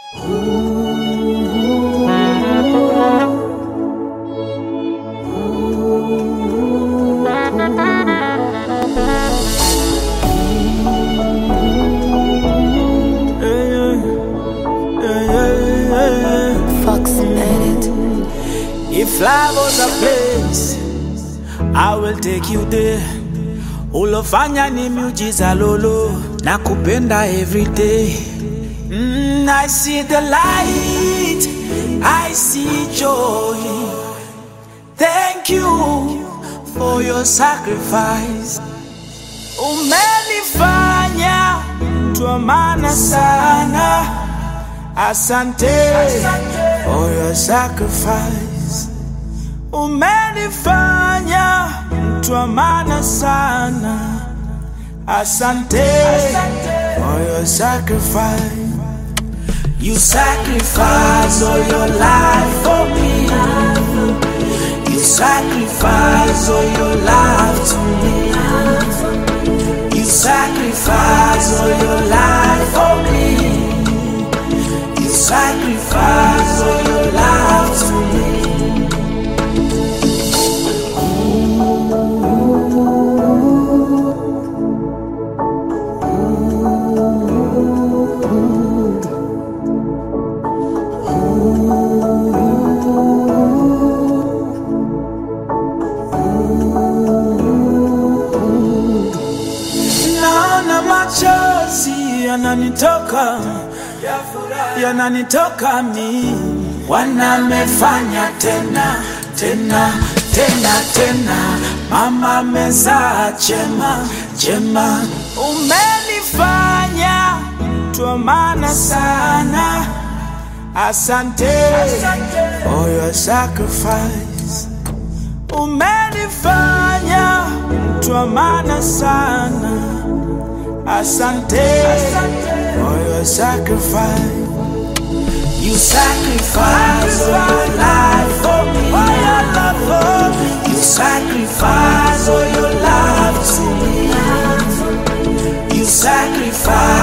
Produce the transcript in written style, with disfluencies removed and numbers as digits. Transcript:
If life was a place, I will take you there. Ulofanya ni miujiza lolo, nakupenda every day. I see the light, I see joy. Thank you for your sacrifice. Umenifanya mtu wa maana sana. Asante for your sacrifice. Umenifanya mtu wa maana sana. Asante for your sacrifice. You sacrifice all your life for me. You sacrifice all your life to me. You sacrifice all your life for me. You sacrifice all your life to me. Yananitoka mi wanamefanya tena tena tena tena. Mama meza chema chema. Umenifanya mtu wa maana sana. Asante for your sacrifice. Umenifanya mtu wa maana sana. Asante for your sacrifice. You sacrifice all your life for me. You sacrifice all your life to me. You sacrifice